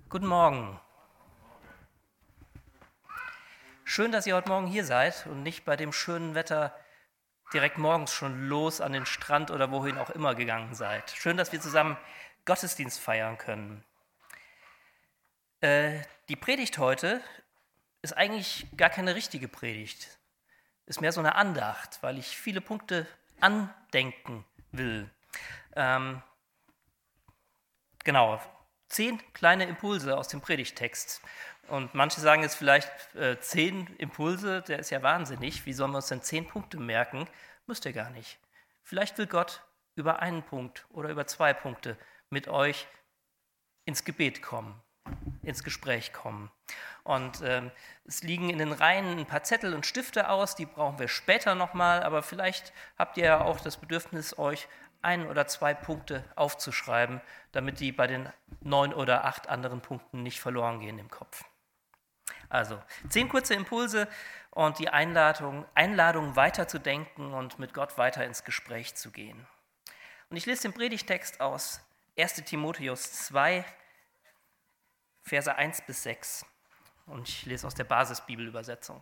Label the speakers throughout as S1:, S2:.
S1: Guten Morgen. Schön, dass ihr heute Morgen hier seid und nicht bei dem schönen Wetter direkt morgens schon los an den Strand oder wohin auch immer gegangen seid. Schön, dass wir zusammen Gottesdienst feiern können. Die Predigt heute ist eigentlich gar keine richtige Predigt. Ist mehr so eine Andacht, weil ich viele Punkte andenken will. Genau, 10 kleine Impulse aus dem Predigttext. Und manche sagen jetzt vielleicht 10 Impulse, der ist ja wahnsinnig. Wie sollen wir uns denn 10 Punkte merken? Müsst ihr gar nicht. Vielleicht will Gott über einen Punkt oder über 2 Punkte mit euch ins Gebet kommen, ins Gespräch kommen. Und es liegen in den Reihen ein paar Zettel und Stifte aus, die brauchen wir später nochmal, aber vielleicht habt ihr ja auch das Bedürfnis, euch 1 oder 2 Punkte aufzuschreiben, damit die bei den 9 oder 8 anderen Punkten nicht verloren gehen im Kopf. Also 10 kurze Impulse und die Einladung weiterzudenken und mit Gott weiter ins Gespräch zu gehen. Und ich lese den Predigtext aus 1. Timotheus 2, Verse 1 bis 6. Und ich lese aus der Basisbibelübersetzung.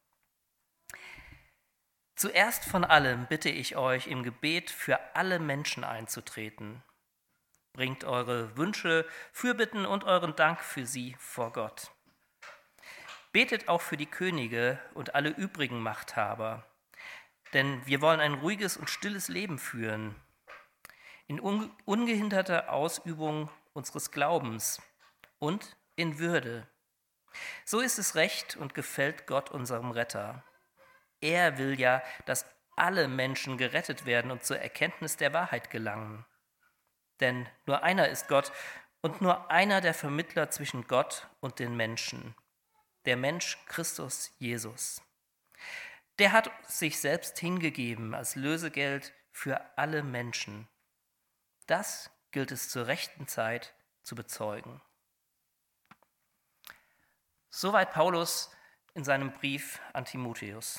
S1: Zuerst von allem bitte ich euch, im Gebet für alle Menschen einzutreten. Bringt eure Wünsche, Fürbitten und euren Dank für sie vor Gott. Betet auch für die Könige und alle übrigen Machthaber, denn wir wollen ein ruhiges und stilles Leben führen, in ungehinderter Ausübung unseres Glaubens und in Würde. So ist es recht und gefällt Gott unserem Retter. Er will ja, dass alle Menschen gerettet werden und zur Erkenntnis der Wahrheit gelangen. Denn nur einer ist Gott und nur einer der Vermittler zwischen Gott und den Menschen, der Mensch Christus Jesus. Der hat sich selbst hingegeben als Lösegeld für alle Menschen. Das gilt es zur rechten Zeit zu bezeugen. Soweit Paulus in seinem Brief an Timotheus.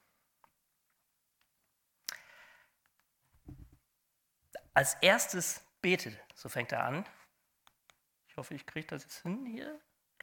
S1: Als erstes betet, so fängt er an. Ich hoffe, ich kriege das jetzt hin hier.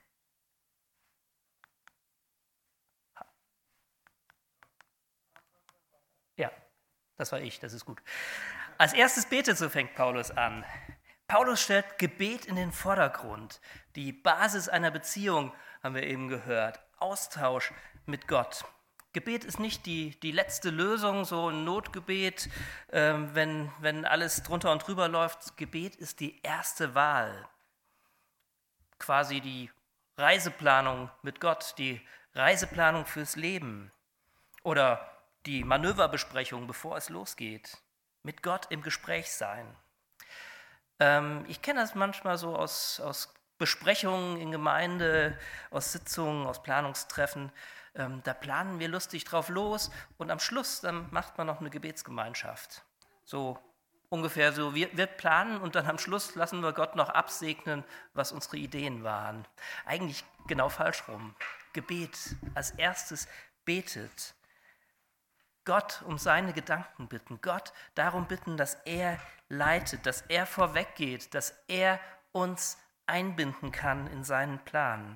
S1: Ja, das war ich, das ist gut. Als erstes betet, so fängt Paulus an. Paulus stellt Gebet in den Vordergrund. Die Basis einer Beziehung, haben wir eben gehört. Austausch mit Gott. Gebet ist nicht die letzte Lösung, so ein Notgebet, wenn alles drunter und drüber läuft. Gebet ist die erste Wahl. Quasi die Reiseplanung mit Gott, die Reiseplanung fürs Leben. Oder die Manöverbesprechung, bevor es losgeht. Mit Gott im Gespräch sein. Ich kenne das manchmal so aus Besprechungen in Gemeinde, aus Sitzungen, aus Planungstreffen. Da planen wir lustig drauf los und am Schluss dann macht man noch eine Gebetsgemeinschaft. So ungefähr so, wir planen und dann am Schluss lassen wir Gott noch absegnen, was unsere Ideen waren. Eigentlich genau falsch rum. Gebet als erstes betet. Gott um seine Gedanken bitten, Gott darum bitten, dass er leitet, dass er vorweggeht, dass er uns einbinden kann in seinen Plan.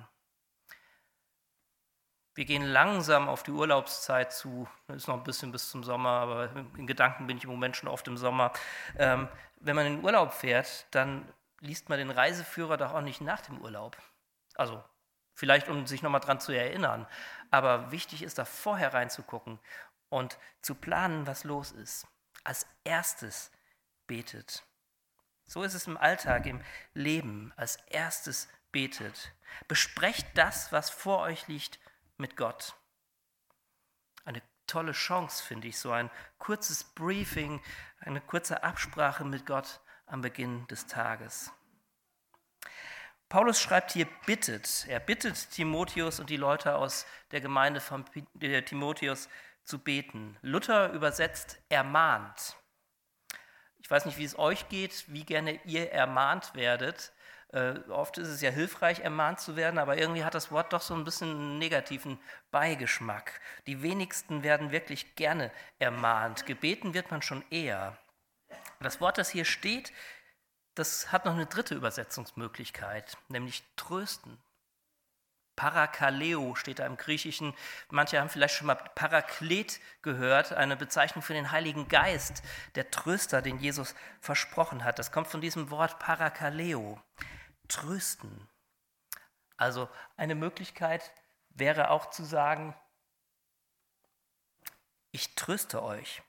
S1: Wir gehen langsam auf die Urlaubszeit zu, ist noch ein bisschen bis zum Sommer, aber in Gedanken bin ich im Moment schon oft im Sommer. Wenn man in den Urlaub fährt, dann liest man den Reiseführer doch auch nicht nach dem Urlaub. Also vielleicht, um sich nochmal dran zu erinnern, aber wichtig ist da vorher reinzugucken und zu planen, was los ist. Als erstes betet. So ist es im Alltag, im Leben. Als erstes betet. Besprecht das, was vor euch liegt, mit Gott. Eine tolle Chance, finde ich, so ein kurzes Briefing, eine kurze Absprache mit Gott am Beginn des Tages. Paulus schreibt hier bittet. Er bittet Timotheus und die Leute aus der Gemeinde von Timotheus zu beten. Luther übersetzt ermahnt. Ich weiß nicht, wie es euch geht, wie gerne ihr ermahnt werdet. Oft ist es ja hilfreich, ermahnt zu werden, aber irgendwie hat das Wort doch so ein bisschen einen negativen Beigeschmack. Die wenigsten werden wirklich gerne ermahnt. Gebeten wird man schon eher. Das Wort, das hier steht, das hat noch eine dritte Übersetzungsmöglichkeit, nämlich trösten. Parakaleo steht da im Griechischen. Manche haben vielleicht schon mal Paraklet gehört, eine Bezeichnung für den Heiligen Geist, der Tröster, den Jesus versprochen hat. Das kommt von diesem Wort Parakaleo, trösten. Also eine Möglichkeit wäre auch zu sagen, ich tröste euch.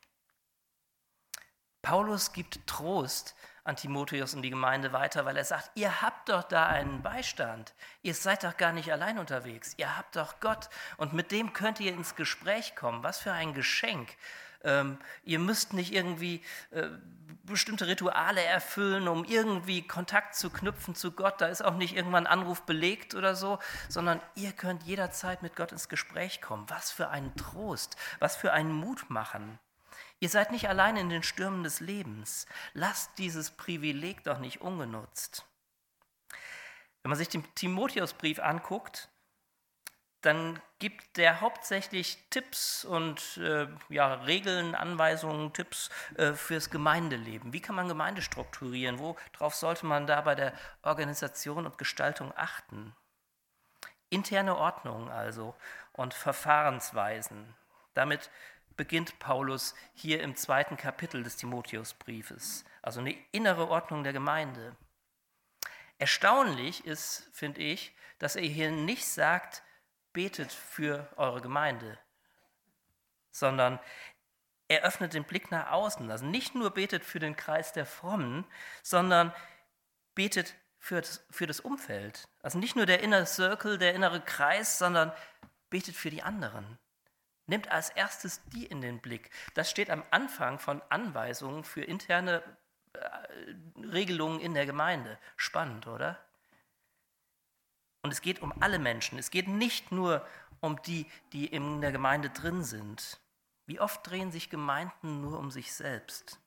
S1: Paulus gibt Trost an Timotheus und die Gemeinde weiter, weil er sagt, ihr habt doch da einen Beistand. Ihr seid doch gar nicht allein unterwegs. Ihr habt doch Gott und mit dem könnt ihr ins Gespräch kommen. Was für ein Geschenk. Ihr müsst nicht irgendwie bestimmte Rituale erfüllen, um irgendwie Kontakt zu knüpfen zu Gott. Da ist auch nicht irgendwann ein Anruf belegt oder so, sondern ihr könnt jederzeit mit Gott ins Gespräch kommen. Was für ein Trost, was für ein Mut machen. Ihr seid nicht allein in den Stürmen des Lebens. Lasst dieses Privileg doch nicht ungenutzt. Wenn man sich den Timotheusbrief anguckt, dann gibt der hauptsächlich Tipps und Regeln, Anweisungen, Tipps fürs Gemeindeleben. Wie kann man Gemeinde strukturieren? Worauf sollte man da bei der Organisation und Gestaltung achten? Interne Ordnung also und Verfahrensweisen. Damit beginnt Paulus hier im 2. Kapitel des Timotheusbriefes, also eine innere Ordnung der Gemeinde. Erstaunlich ist, finde ich, dass er hier nicht sagt, betet für eure Gemeinde, sondern er öffnet den Blick nach außen. Also nicht nur betet für den Kreis der Frommen, sondern betet für das Umfeld. Also nicht nur der Inner Circle, der innere Kreis, sondern betet für die anderen. Nimmt als erstes die in den Blick. Das steht am Anfang von Anweisungen für interne Regelungen in der Gemeinde. Spannend, oder? Und es geht um alle Menschen. Es geht nicht nur um die, die in der Gemeinde drin sind. Wie oft drehen sich Gemeinden nur um sich selbst?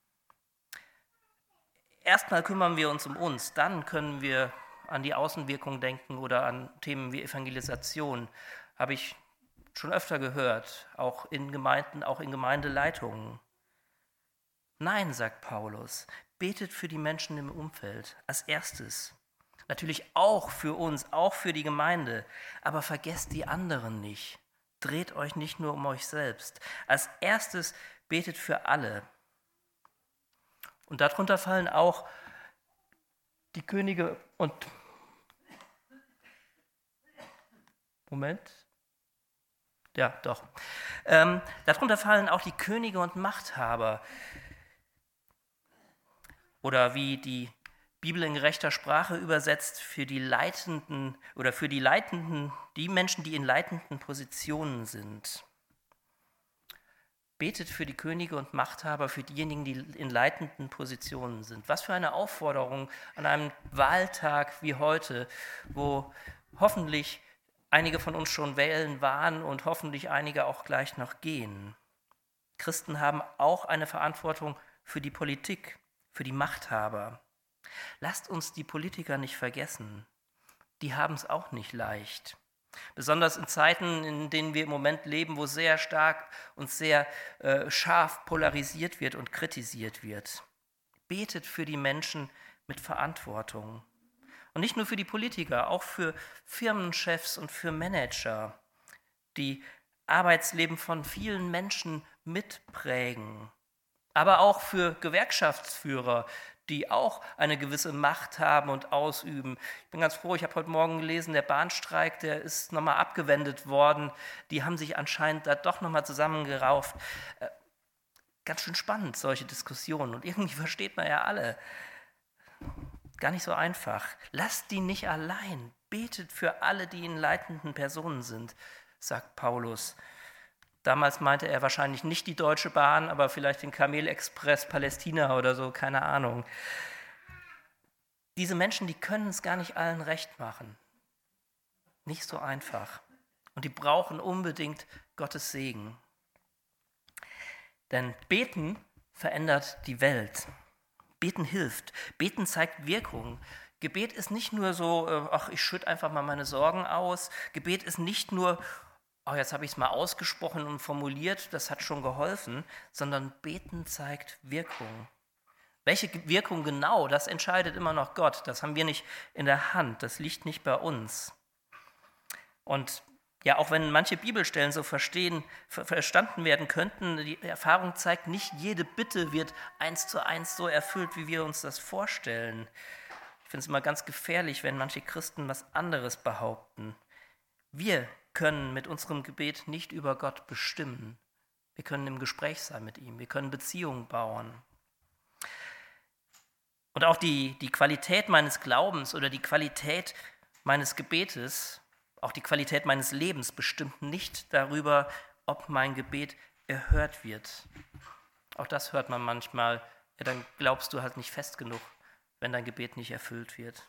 S1: Erstmal kümmern wir uns um uns, dann können wir an die Außenwirkung denken oder an Themen wie Evangelisation. Habe ich schon öfter gehört, auch in Gemeinden, auch in Gemeindeleitungen. Nein, sagt Paulus, betet für die Menschen im Umfeld als erstes. Natürlich auch für uns, auch für die Gemeinde, aber vergesst die anderen nicht. Dreht euch nicht nur um euch selbst. Als erstes betet für alle. Und darunter fallen auch die Könige und darunter fallen auch die Könige und Machthaber. Oder wie die Bibel in gerechter Sprache übersetzt, für die Leitenden, die Menschen, die in leitenden Positionen sind. Betet für die Könige und Machthaber, für diejenigen, die in leitenden Positionen sind. Was für eine Aufforderung an einem Wahltag wie heute, wo hoffentlich einige von uns schon wählen waren und hoffentlich einige auch gleich noch gehen. Christen haben auch eine Verantwortung für die Politik, für die Machthaber. Lasst uns die Politiker nicht vergessen. Die haben es auch nicht leicht. Besonders in Zeiten, in denen wir im Moment leben, wo sehr stark und sehr scharf polarisiert wird und kritisiert wird. Betet für die Menschen mit Verantwortung. Und nicht nur für die Politiker, auch für Firmenchefs und für Manager, die Arbeitsleben von vielen Menschen mitprägen. Aber auch für Gewerkschaftsführer, die auch eine gewisse Macht haben und ausüben. Ich bin ganz froh, ich habe heute Morgen gelesen, der Bahnstreik, der ist nochmal abgewendet worden. Die haben sich anscheinend da doch nochmal zusammengerauft. Ganz schön spannend, solche Diskussionen. Und irgendwie versteht man ja alle. Gar nicht so einfach. Lasst die nicht allein. Betet für alle, die in leitenden Personen sind, sagt Paulus. Damals meinte er wahrscheinlich nicht die Deutsche Bahn, aber vielleicht den Kamel-Express Palästina oder so, keine Ahnung. Diese Menschen, die können es gar nicht allen recht machen. Nicht so einfach. Und die brauchen unbedingt Gottes Segen. Denn Beten verändert die Welt. Beten hilft. Beten zeigt Wirkung. Gebet ist nicht nur so, ich schütte einfach mal meine Sorgen aus. Gebet ist nicht nur, jetzt habe ich es mal ausgesprochen und formuliert, das hat schon geholfen, sondern Beten zeigt Wirkung. Welche Wirkung genau, das entscheidet immer noch Gott. Das haben wir nicht in der Hand, das liegt nicht bei uns. Und ja, auch wenn manche Bibelstellen so verstanden werden könnten, die Erfahrung zeigt, nicht jede Bitte wird 1:1 so erfüllt, wie wir uns das vorstellen. Ich finde es immer ganz gefährlich, wenn manche Christen was anderes behaupten. Wir können mit unserem Gebet nicht über Gott bestimmen. Wir können im Gespräch sein mit ihm, wir können Beziehungen bauen. Und auch die Qualität meines Glaubens oder die Qualität meines Gebetes, auch die Qualität meines Lebens bestimmt nicht darüber, ob mein Gebet erhört wird. Auch das hört man manchmal, ja, dann glaubst du halt nicht fest genug, wenn dein Gebet nicht erfüllt wird.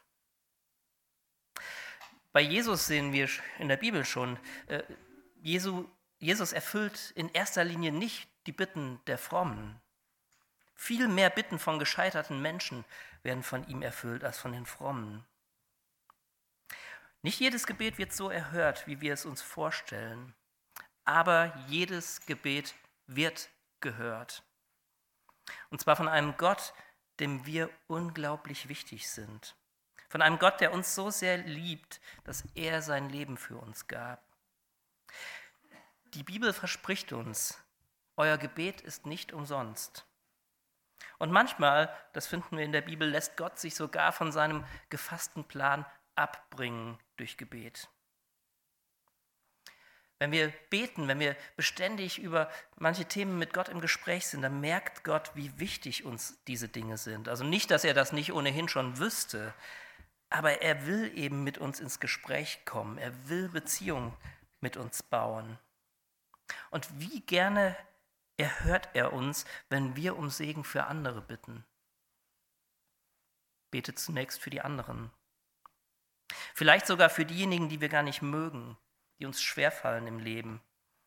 S1: Bei Jesus sehen wir in der Bibel schon, Jesus erfüllt in erster Linie nicht die Bitten der Frommen. Viel mehr Bitten von gescheiterten Menschen werden von ihm erfüllt als von den Frommen. Nicht jedes Gebet wird so erhört, wie wir es uns vorstellen, aber jedes Gebet wird gehört. Und zwar von einem Gott, dem wir unglaublich wichtig sind. Von einem Gott, der uns so sehr liebt, dass er sein Leben für uns gab. Die Bibel verspricht uns, euer Gebet ist nicht umsonst. Und manchmal, das finden wir in der Bibel, lässt Gott sich sogar von seinem gefassten Plan abbringen durch Gebet. Wenn wir beten, wenn wir beständig über manche Themen mit Gott im Gespräch sind, dann merkt Gott, wie wichtig uns diese Dinge sind. Also nicht, dass er das nicht ohnehin schon wüsste, aber er will eben mit uns ins Gespräch kommen. Er will Beziehung mit uns bauen. Und wie gerne erhört er uns, wenn wir um Segen für andere bitten. Betet zunächst für die anderen. Vielleicht sogar für diejenigen, die wir gar nicht mögen, die uns schwerfallen im Leben.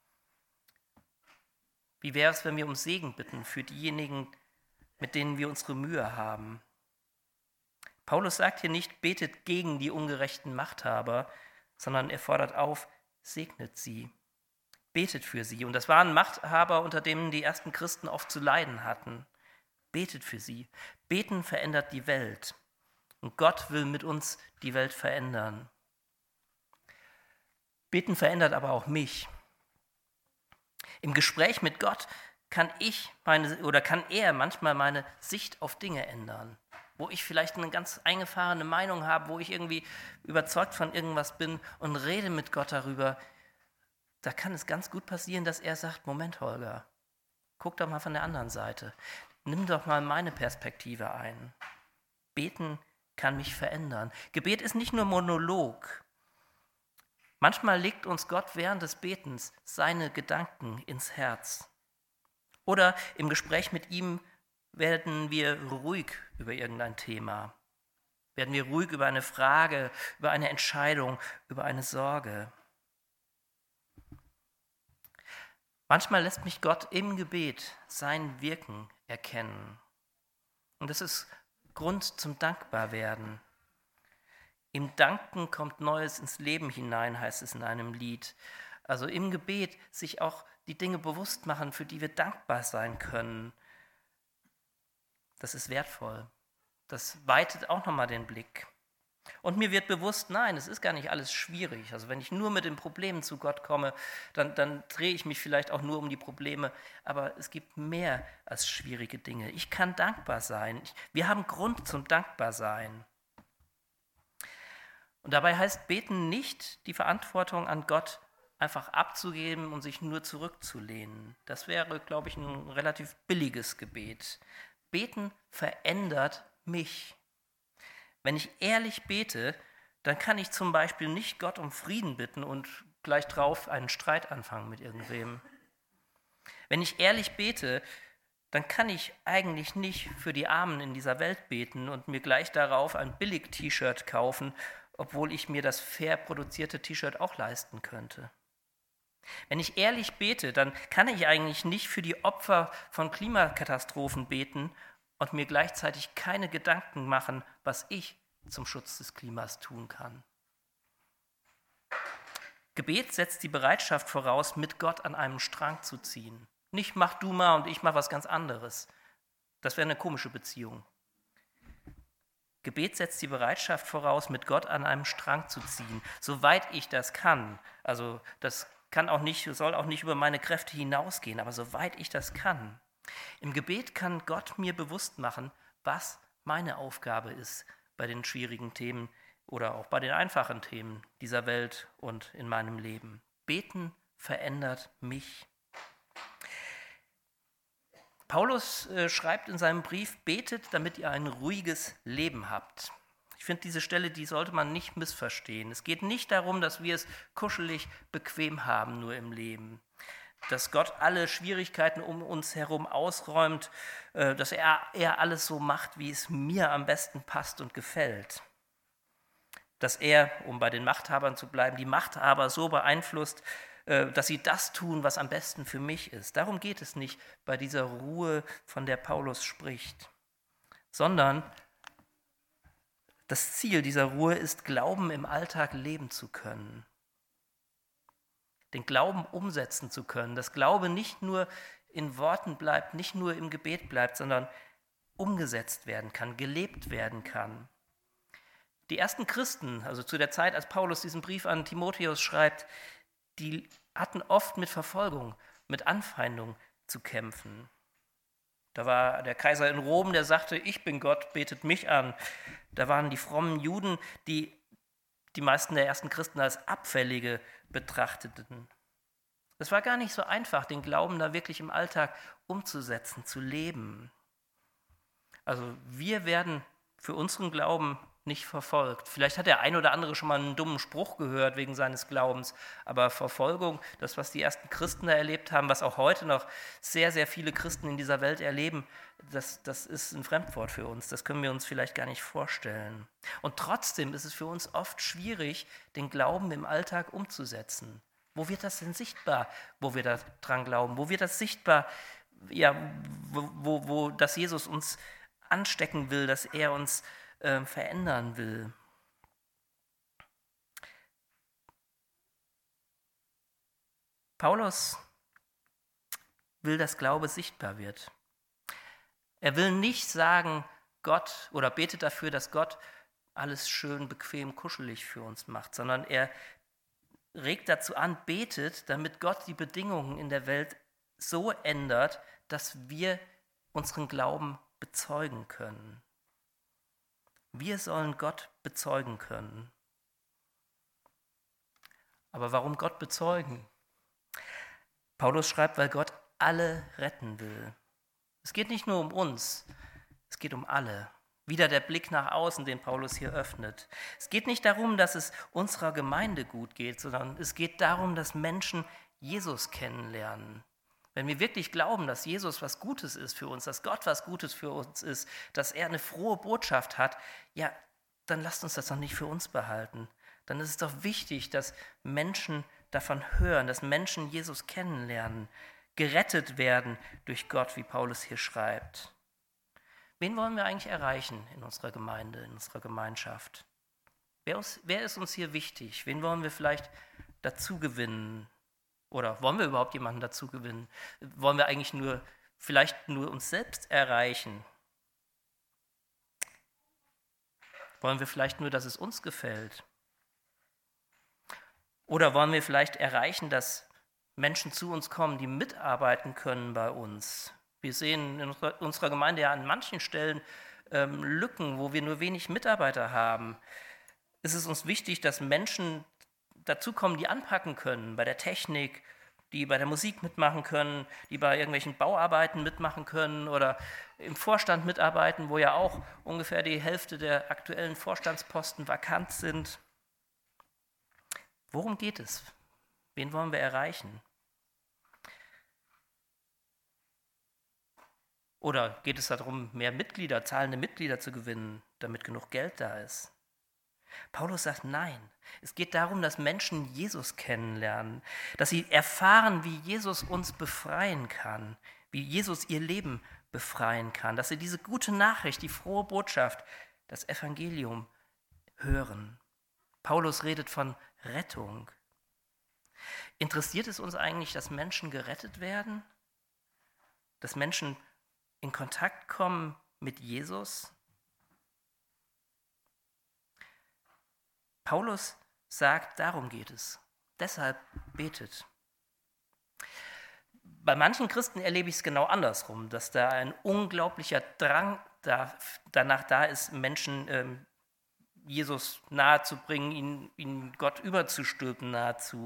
S1: Wie wäre es, wenn wir um Segen bitten für diejenigen, mit denen wir unsere Mühe haben? Paulus sagt hier nicht, betet gegen die ungerechten Machthaber, sondern er fordert auf, segnet sie. Betet für sie. Und das waren Machthaber, unter denen die ersten Christen oft zu leiden hatten. Betet für sie. Beten verändert die Welt. Und Gott will mit uns die Welt verändern. Beten verändert aber auch mich. Im Gespräch mit Gott kann er manchmal meine Sicht auf Dinge ändern. Wo ich vielleicht eine ganz eingefahrene Meinung habe, wo ich irgendwie überzeugt von irgendwas bin und rede mit Gott darüber, da kann es ganz gut passieren, dass er sagt, Moment, Holger, guck doch mal von der anderen Seite. Nimm doch mal meine Perspektive ein. Beten kann mich verändern. Gebet ist nicht nur Monolog. Manchmal legt uns Gott während des Betens seine Gedanken ins Herz. Oder im Gespräch mit ihm werden wir ruhig über irgendein Thema. Werden wir ruhig über eine Frage, über eine Entscheidung, über eine Sorge. Manchmal lässt mich Gott im Gebet sein Wirken erkennen. Und das ist Grund zum Dankbarwerden. Im Danken kommt Neues ins Leben hinein, heißt es in einem Lied. Also im Gebet sich auch die Dinge bewusst machen, für die wir dankbar sein können. Das ist wertvoll. Das weitet auch nochmal den Blick. Und mir wird bewusst, nein, es ist gar nicht alles schwierig. Also wenn ich nur mit den Problemen zu Gott komme, dann drehe ich mich vielleicht auch nur um die Probleme. Aber es gibt mehr als schwierige Dinge. Ich kann dankbar sein. Wir haben Grund zum Dankbarsein. Und dabei heißt Beten nicht, die Verantwortung an Gott einfach abzugeben und sich nur zurückzulehnen. Das wäre, glaube ich, ein relativ billiges Gebet. Beten verändert mich. Wenn ich ehrlich bete, dann kann ich zum Beispiel nicht Gott um Frieden bitten und gleich drauf einen Streit anfangen mit irgendwem. Wenn ich ehrlich bete, dann kann ich eigentlich nicht für die Armen in dieser Welt beten und mir gleich darauf ein Billig-T-Shirt kaufen, obwohl ich mir das fair produzierte T-Shirt auch leisten könnte. Wenn ich ehrlich bete, dann kann ich eigentlich nicht für die Opfer von Klimakatastrophen beten und mir gleichzeitig keine Gedanken machen, was ich zum Schutz des Klimas tun kann. Gebet setzt die Bereitschaft voraus, mit Gott an einem Strang zu ziehen. Nicht mach du mal und ich mach was ganz anderes. Das wäre eine komische Beziehung. Gebet setzt die Bereitschaft voraus, mit Gott an einem Strang zu ziehen, soweit ich das kann. Also das soll auch nicht über meine Kräfte hinausgehen, aber soweit ich das kann. Im Gebet kann Gott mir bewusst machen, was meine Aufgabe ist bei den schwierigen Themen oder auch bei den einfachen Themen dieser Welt und in meinem Leben. Beten verändert mich. Paulus schreibt in seinem Brief, betet, damit ihr ein ruhiges Leben habt. Ich finde, diese Stelle, die sollte man nicht missverstehen. Es geht nicht darum, dass wir es kuschelig bequem haben nur im Leben, dass Gott alle Schwierigkeiten um uns herum ausräumt, dass er alles so macht, wie es mir am besten passt und gefällt. Dass er, um bei den Machthabern zu bleiben, die Machthaber so beeinflusst, dass sie das tun, was am besten für mich ist. Darum geht es nicht bei dieser Ruhe, von der Paulus spricht, sondern das Ziel dieser Ruhe ist, Glauben im Alltag leben zu können, den Glauben umsetzen zu können, dass Glaube nicht nur in Worten bleibt, nicht nur im Gebet bleibt, sondern umgesetzt werden kann, gelebt werden kann. Die ersten Christen, also zu der Zeit, als Paulus diesen Brief an Timotheus schreibt, die hatten oft mit Verfolgung, mit Anfeindung zu kämpfen. Da war der Kaiser in Rom, der sagte, ich bin Gott, betet mich an. Da waren die frommen Juden, die die meisten der ersten Christen als Abfällige betrachteten. Es war gar nicht so einfach, den Glauben da wirklich im Alltag umzusetzen, zu leben. Also wir werden für unseren Glauben nicht verfolgt. Vielleicht hat der ein oder andere schon mal einen dummen Spruch gehört wegen seines Glaubens, aber Verfolgung, das, was die ersten Christen da erlebt haben, was auch heute noch sehr, sehr viele Christen in dieser Welt erleben, das ist ein Fremdwort für uns. Das können wir uns vielleicht gar nicht vorstellen. Und trotzdem ist es für uns oft schwierig, den Glauben im Alltag umzusetzen. Wo wird das denn sichtbar, wo wir da dran glauben? Wo wird das sichtbar, ja, wo dass Jesus uns anstecken will, dass er uns verändern will. Paulus will, dass Glaube sichtbar wird. Er will nicht sagen, Gott, oder betet dafür, dass Gott alles schön, bequem, kuschelig für uns macht, sondern er regt dazu an, betet, damit Gott die Bedingungen in der Welt so ändert, dass wir unseren Glauben bezeugen können. Wir sollen Gott bezeugen können. Aber warum Gott bezeugen? Paulus schreibt, weil Gott alle retten will. Es geht nicht nur um uns, es geht um alle. Wieder der Blick nach außen, den Paulus hier öffnet. Es geht nicht darum, dass es unserer Gemeinde gut geht, sondern es geht darum, dass Menschen Jesus kennenlernen. Wenn wir wirklich glauben, dass Jesus was Gutes ist für uns, dass Gott was Gutes für uns ist, dass er eine frohe Botschaft hat, ja, dann lasst uns das doch nicht für uns behalten. Dann ist es doch wichtig, dass Menschen davon hören, dass Menschen Jesus kennenlernen, gerettet werden durch Gott, wie Paulus hier schreibt. Wen wollen wir eigentlich erreichen in unserer Gemeinde, in unserer Gemeinschaft? Wer ist uns hier wichtig? Wen wollen wir vielleicht dazu gewinnen? Oder wollen wir überhaupt jemanden dazu gewinnen? Wollen wir eigentlich vielleicht nur uns selbst erreichen? Wollen wir vielleicht nur, dass es uns gefällt? Oder wollen wir vielleicht erreichen, dass Menschen zu uns kommen, die mitarbeiten können bei uns? Wir sehen in unserer Gemeinde ja an manchen Stellen Lücken, wo wir nur wenig Mitarbeiter haben. Es ist uns wichtig, dass Menschen dazukommen, die anpacken können bei der Technik, die bei der Musik mitmachen können, die bei irgendwelchen Bauarbeiten mitmachen können oder im Vorstand mitarbeiten, wo ja auch ungefähr die Hälfte der aktuellen Vorstandsposten vakant sind. Worum geht es? Wen wollen wir erreichen? Oder geht es darum, mehr Mitglieder, zahlende Mitglieder zu gewinnen, damit genug Geld da ist? Paulus sagt, nein, es geht darum, dass Menschen Jesus kennenlernen, dass sie erfahren, wie Jesus uns befreien kann, wie Jesus ihr Leben befreien kann, dass sie diese gute Nachricht, die frohe Botschaft, das Evangelium hören. Paulus redet von Rettung. Interessiert es uns eigentlich, dass Menschen gerettet werden? Dass Menschen in Kontakt kommen mit Jesus? Paulus sagt, darum geht es. Deshalb betet. Bei manchen Christen erlebe ich es genau andersrum, dass da ein unglaublicher Drang danach da ist, Menschen Jesus nahezubringen, ihnen Gott überzustülpen nahezu.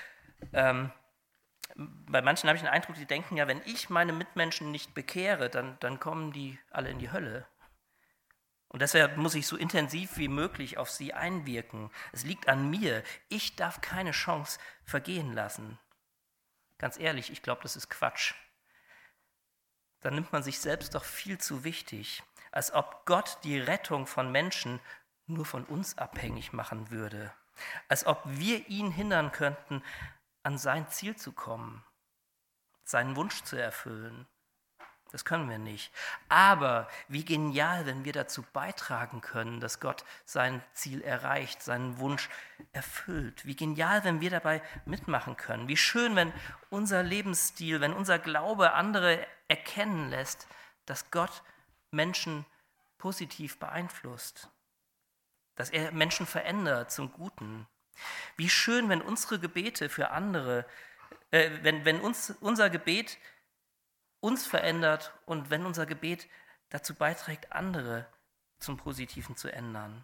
S1: Bei manchen habe ich den Eindruck, die denken ja, wenn ich meine Mitmenschen nicht bekehre, dann kommen die alle in die Hölle. Und deshalb muss ich so intensiv wie möglich auf sie einwirken. Es liegt an mir. Ich darf keine Chance vergehen lassen. Ganz ehrlich, ich glaube, das ist Quatsch. Dann nimmt man sich selbst doch viel zu wichtig, als ob Gott die Rettung von Menschen nur von uns abhängig machen würde. Als ob wir ihn hindern könnten, an sein Ziel zu kommen, seinen Wunsch zu erfüllen. Das können wir nicht. Aber wie genial, wenn wir dazu beitragen können, dass Gott sein Ziel erreicht, seinen Wunsch erfüllt. Wie genial, wenn wir dabei mitmachen können. Wie schön, wenn unser Lebensstil, wenn unser Glaube andere erkennen lässt, dass Gott Menschen positiv beeinflusst. Dass er Menschen verändert zum Guten. Wie schön, wenn unsere Gebete für andere, wenn unser Gebet uns verändert und wenn unser Gebet dazu beiträgt, andere zum Positiven zu ändern.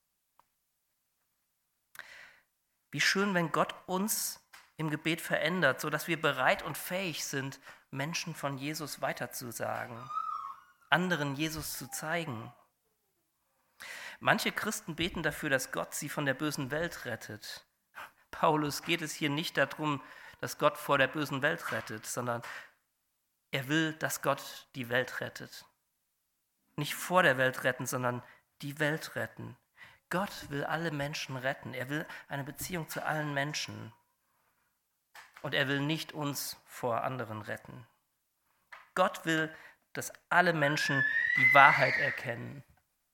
S1: Wie schön, wenn Gott uns im Gebet verändert, sodass wir bereit und fähig sind, Menschen von Jesus weiterzusagen, anderen Jesus zu zeigen. Manche Christen beten dafür, dass Gott sie von der bösen Welt rettet. Paulus geht es hier nicht darum, dass Gott vor der bösen Welt rettet, sondern er will, dass Gott die Welt rettet. Nicht vor der Welt retten, sondern die Welt retten. Gott will alle Menschen retten. Er will eine Beziehung zu allen Menschen. Und er will nicht uns vor anderen retten. Gott will, dass alle Menschen die Wahrheit erkennen.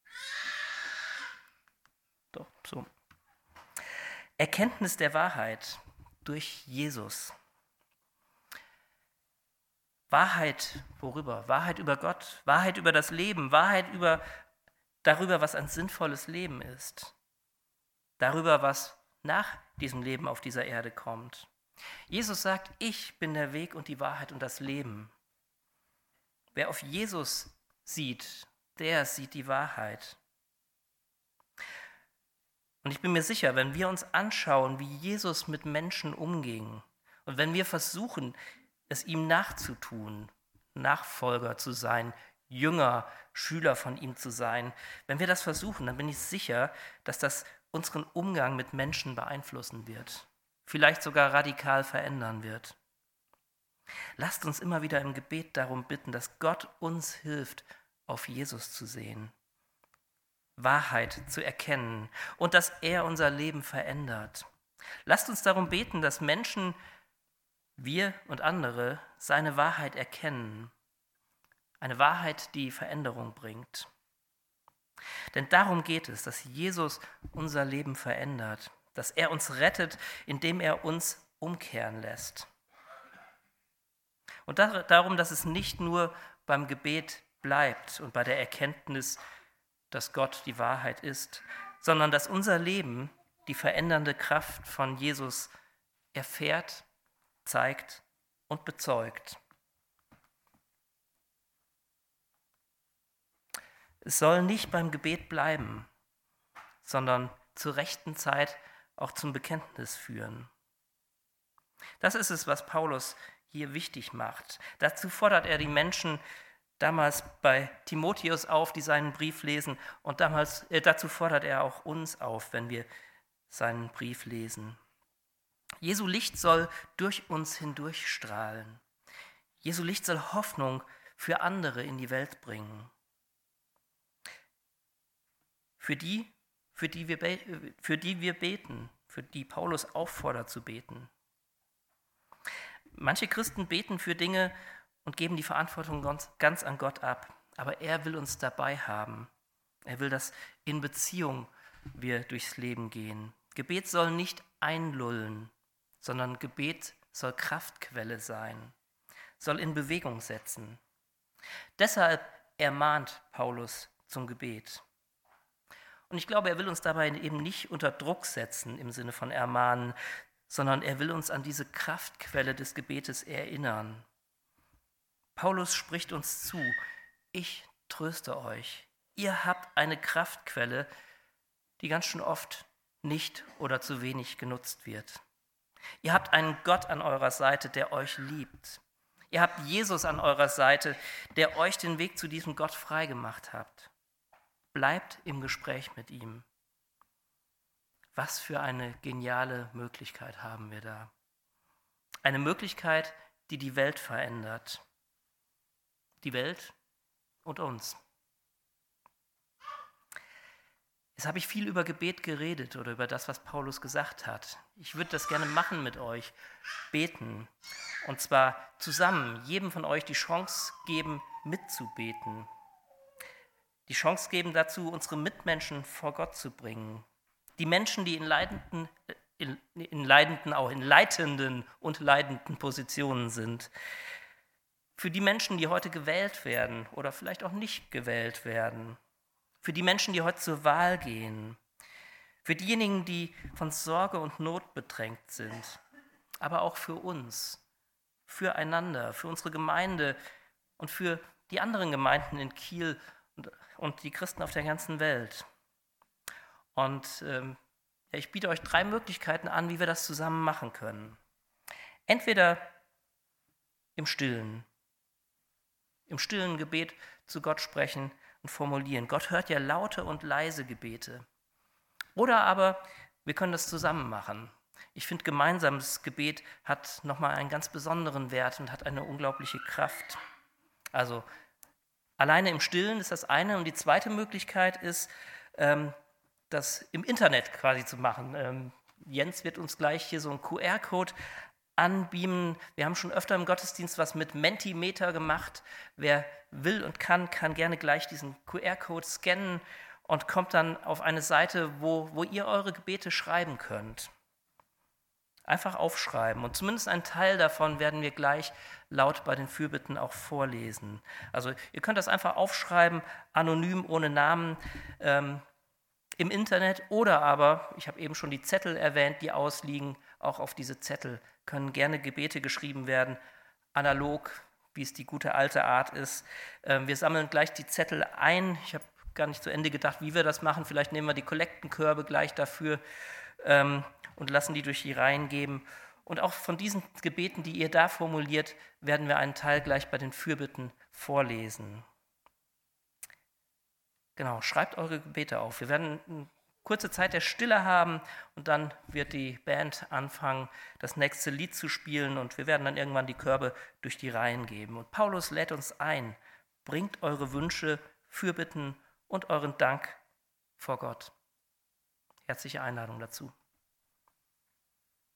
S1: Doch, so. Erkenntnis der Wahrheit durch Jesus. Wahrheit worüber? Wahrheit über Gott, Wahrheit über das Leben, Wahrheit darüber, was ein sinnvolles Leben ist. Darüber, was nach diesem Leben auf dieser Erde kommt. Jesus sagt, ich bin der Weg und die Wahrheit und das Leben. Wer auf Jesus sieht, der sieht die Wahrheit. Und ich bin mir sicher, wenn wir uns anschauen, wie Jesus mit Menschen umging und wenn wir versuchen, es ihm nachzutun, Nachfolger zu sein, Jünger, Schüler von ihm zu sein. Wenn wir das versuchen, dann bin ich sicher, dass das unseren Umgang mit Menschen beeinflussen wird, vielleicht sogar radikal verändern wird. Lasst uns immer wieder im Gebet darum bitten, dass Gott uns hilft, auf Jesus zu sehen, Wahrheit zu erkennen und dass er unser Leben verändert. Lasst uns darum beten, dass Menschen, wir und andere, seine Wahrheit erkennen. Eine Wahrheit, die Veränderung bringt. Denn darum geht es, dass Jesus unser Leben verändert, dass er uns rettet, indem er uns umkehren lässt. Und darum, dass es nicht nur beim Gebet bleibt und bei der Erkenntnis, dass Gott die Wahrheit ist, sondern dass unser Leben die verändernde Kraft von Jesus erfährt, zeigt und bezeugt. Es soll nicht beim Gebet bleiben, sondern zur rechten Zeit auch zum Bekenntnis führen. Das ist es, was Paulus hier wichtig macht. Dazu fordert er die Menschen damals bei Timotheus auf, die seinen Brief lesen, und dazu fordert er auch uns auf, wenn wir seinen Brief lesen. Jesu Licht soll durch uns hindurch strahlen. Jesu Licht soll Hoffnung für andere in die Welt bringen. Für die wir beten, für die Paulus auffordert zu beten. Manche Christen beten für Dinge und geben die Verantwortung ganz an Gott ab. Aber er will uns dabei haben. Er will, dass in Beziehung wir durchs Leben gehen. Gebet soll nicht einlullen, sondern Gebet soll Kraftquelle sein, soll in Bewegung setzen. Deshalb ermahnt Paulus zum Gebet. Und ich glaube, er will uns dabei eben nicht unter Druck setzen im Sinne von ermahnen, sondern er will uns an diese Kraftquelle des Gebetes erinnern. Paulus spricht uns zu: Ich tröste euch. Ihr habt eine Kraftquelle, die ganz schön oft nicht oder zu wenig genutzt wird. Ihr habt einen Gott an eurer Seite, der euch liebt. Ihr habt Jesus an eurer Seite, der euch den Weg zu diesem Gott freigemacht hat. Bleibt im Gespräch mit ihm. Was für eine geniale Möglichkeit haben wir da. Eine Möglichkeit, die die Welt verändert. Die Welt und uns. Jetzt habe ich viel über Gebet geredet oder über das, was Paulus gesagt hat. Ich würde das gerne machen mit euch, beten. Und zwar zusammen, jedem von euch die Chance geben, mitzubeten. Die Chance geben dazu, unsere Mitmenschen vor Gott zu bringen. Die Menschen, die in leitenden und leidenden Positionen sind. Für die Menschen, die heute gewählt werden oder vielleicht auch nicht gewählt werden. Für die Menschen, die heute zur Wahl gehen. Für diejenigen, die von Sorge und Not bedrängt sind. Aber auch für uns, füreinander, für unsere Gemeinde und für die anderen Gemeinden in Kiel und die Christen auf der ganzen Welt. Und ich biete euch 3 Möglichkeiten an, wie wir das zusammen machen können. Entweder im stillen Gebet zu Gott sprechen und formulieren. Gott hört ja laute und leise Gebete. Oder aber wir können das zusammen machen. Ich finde, gemeinsames Gebet hat nochmal einen ganz besonderen Wert und hat eine unglaubliche Kraft. Also alleine im Stillen ist das eine. Und die zweite Möglichkeit ist, das im Internet quasi zu machen. Jens wird uns gleich hier so einen QR-Code anbeamen. Wir haben schon öfter im Gottesdienst was mit Mentimeter gemacht. Wer will und kann gerne gleich diesen QR-Code scannen und kommt dann auf eine Seite, wo ihr eure Gebete schreiben könnt. Einfach aufschreiben. Und zumindest einen Teil davon werden wir gleich laut bei den Fürbitten auch vorlesen. Also ihr könnt das einfach aufschreiben, anonym, ohne Namen, im Internet. Oder aber, ich habe eben schon die Zettel erwähnt, die ausliegen. Auch auf diese Zettel können gerne Gebete geschrieben werden, analog, wie es die gute alte Art ist. Wir sammeln gleich die Zettel ein. Ich habe gar nicht zu Ende gedacht, wie wir das machen. Vielleicht nehmen wir die Kollektenkörbe gleich dafür und lassen die durch die Reihen geben. Und auch von diesen Gebeten, die ihr da formuliert, werden wir einen Teil gleich bei den Fürbitten vorlesen. Genau, schreibt eure Gebete auf. Wir werden eine kurze Zeit der Stille haben und dann wird die Band anfangen, das nächste Lied zu spielen und wir werden dann irgendwann die Körbe durch die Reihen geben. Und Paulus lädt uns ein, bringt eure Wünsche, Fürbitten und euren Dank vor Gott. Herzliche Einladung dazu.